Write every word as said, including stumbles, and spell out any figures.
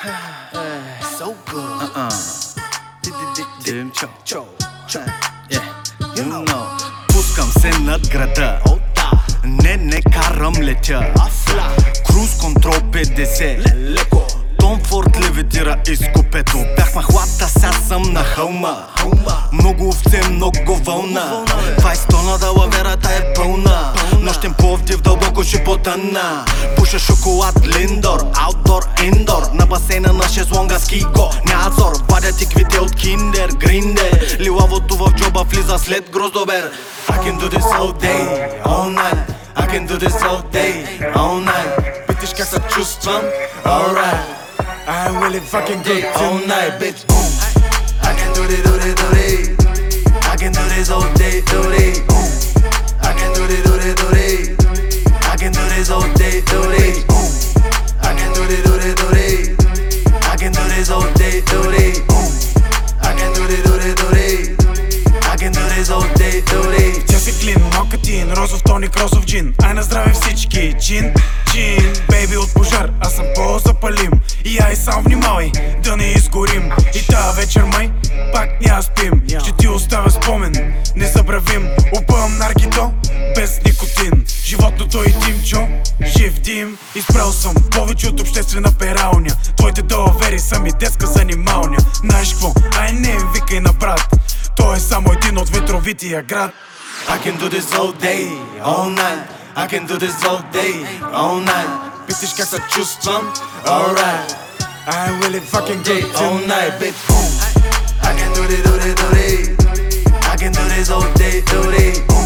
So good. Uh-uh. Dim cho cho cho. Yeah, you know. Пускам се над града. О, да. Не, не карам, летя. Афла. Круз контрол петдесет. Леко. Том Форд левитира из купето. Бях махлата, сега съм на хълма. Хълма. Много овце, много вълна. двайсет тона да лаверата е пълна. Нощен Пловдив дълбоко ще потъна. Пуша шоколад Линдор, аутдор, индор. На басейна на шезлонга скико, нязор. Вадя тиквите от киндер, гриндер. Лилавото в джоба влиза след гроздобер. I can do this all day, all night. I can do this all day, all night. Питаш как се чувствам? Alright. I really fucking good all night, bitch. Boom. I can do this, do this, do this. I can do this all day, do this. Boom. I can do this, do this, do this. I can do this all day, do this. Boom. I can do this, do this, do this. I can do this all day, do this. Boom. I can do this, do this, do this. I can do this all day, do this. Тя си клин, мокатин, розов тоник, розов джин. Ай на здраве всички, чин, чин. Бейби от пожар, аз съм по-запалим. И ай сам внимавай, да не изгорим. И тая вечер май, пак няма спим. Ще ти оставя спомен, незабравим. Опъвам наргито, без никотин. Животното и димчо, жив дим. Изправил съм повече от обществена пералня. Твоите далавери са ми детска занималня. Знаеш какво? Ай не им викай на брат. Той е само един от ветровития град. I can do this all day, all night. I can do this all day, all night. Питаш как се чувствам? Alright. I really fucking good All night, bitch. Boom. I can do this, do this, do this. I can do this all day, do this. Boom.